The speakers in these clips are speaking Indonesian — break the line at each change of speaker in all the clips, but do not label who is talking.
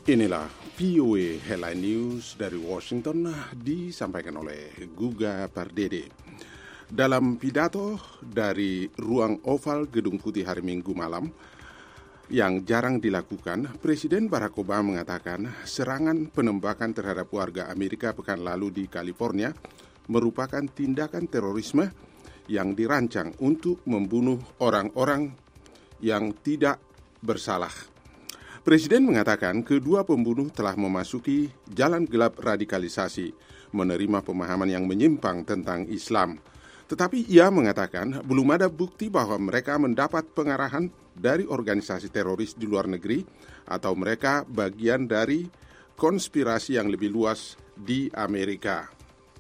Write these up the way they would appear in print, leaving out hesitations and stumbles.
Inilah VOA Headline News dari Washington disampaikan oleh Guga Pardede. Dalam pidato dari ruang oval Gedung Putih hari Minggu malam, yang jarang dilakukan, Presiden Barack Obama mengatakan serangan penembakan terhadap warga Amerika pekan lalu di California merupakan tindakan terorisme yang dirancang untuk membunuh orang-orang yang tidak bersalah. Presiden mengatakan kedua pembunuh telah memasuki jalan gelap radikalisasi, menerima pemahaman yang menyimpang tentang Islam. Tetapi ia mengatakan belum ada bukti bahwa mereka mendapat pengarahan dari organisasi teroris di luar negeri atau mereka bagian dari konspirasi yang lebih luas di Amerika.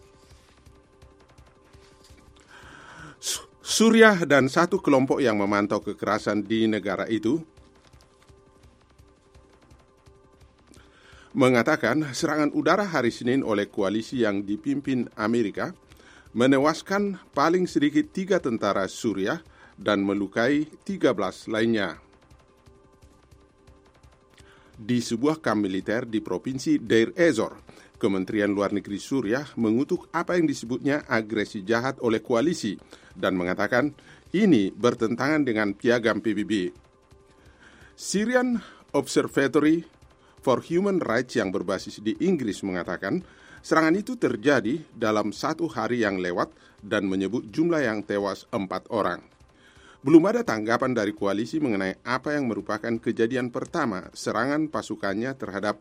Suriah dan satu kelompok yang memantau kekerasan di negara itu mengatakan serangan udara hari Senin oleh koalisi yang dipimpin Amerika menewaskan paling sedikit 3 tentara Suriah dan melukai 13 lainnya. Di sebuah kamp militer di provinsi Deir ez-Zor, Kementerian Luar Negeri Suriah mengutuk apa yang disebutnya agresi jahat oleh koalisi dan mengatakan ini bertentangan dengan piagam PBB. Syrian Observatory for Human Rights yang berbasis di Inggris mengatakan serangan itu terjadi dalam 1 hari yang lewat dan menyebut jumlah yang tewas 4 orang. Belum ada tanggapan dari koalisi mengenai apa yang merupakan kejadian pertama serangan pasukannya terhadap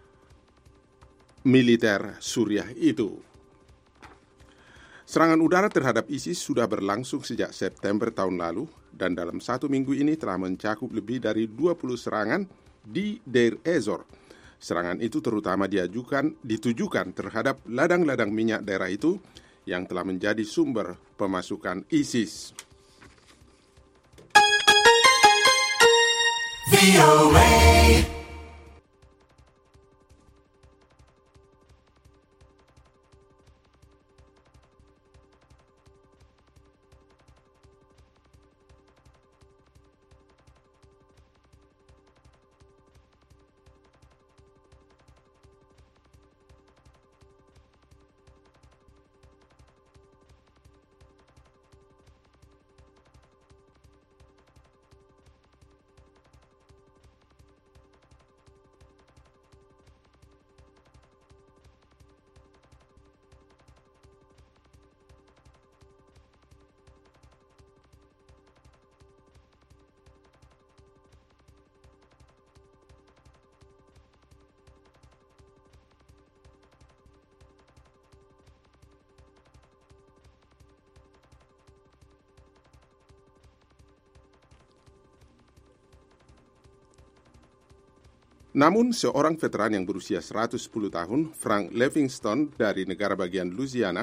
militer Suriah itu. Serangan udara terhadap ISIS sudah berlangsung sejak September tahun lalu dan dalam 1 minggu ini telah mencakup lebih dari 20 serangan di Deir ez-Zor. Serangan itu terutama ditujukan terhadap ladang-ladang minyak daerah itu yang telah menjadi sumber pemasukan ISIS. Namun, seorang veteran yang berusia 110 tahun, Frank Livingston dari negara bagian Louisiana,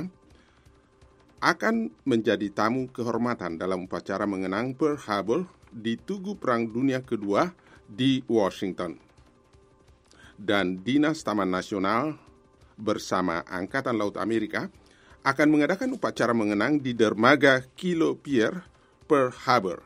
akan menjadi tamu kehormatan dalam upacara mengenang Pearl Harbor di Tugu Perang Dunia Kedua di Washington. Dan Dinas Taman Nasional bersama Angkatan Laut Amerika akan mengadakan upacara mengenang di dermaga Kilo Pier, Pearl Harbor.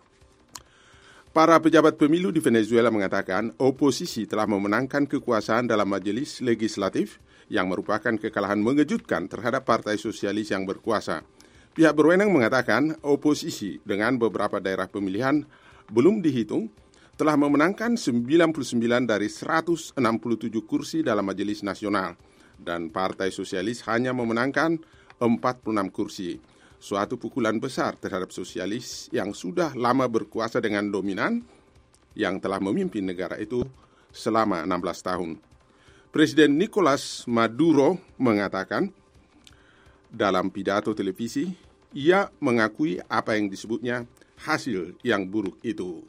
Para pejabat pemilu di Venezuela mengatakan oposisi telah memenangkan kekuasaan dalam majelis legislatif yang merupakan kekalahan mengejutkan terhadap Partai Sosialis yang berkuasa. Pihak berwenang mengatakan oposisi dengan beberapa daerah pemilihan belum dihitung telah memenangkan 99 dari 167 kursi dalam majelis nasional dan Partai Sosialis hanya memenangkan 46 kursi. Suatu pukulan besar terhadap sosialis yang sudah lama berkuasa dengan dominan yang telah memimpin negara itu selama 16 tahun. Presiden Nicolas Maduro mengatakan dalam pidato televisi, ia mengakui apa yang disebutnya hasil yang buruk itu.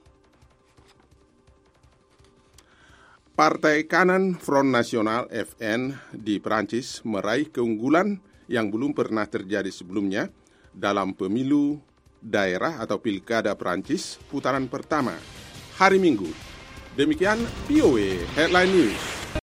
Partai kanan Front National FN di Prancis meraih keunggulan yang belum pernah terjadi sebelumnya dalam pemilu daerah atau pilkada Prancis putaran pertama hari Minggu. Demikian VOA Headline News.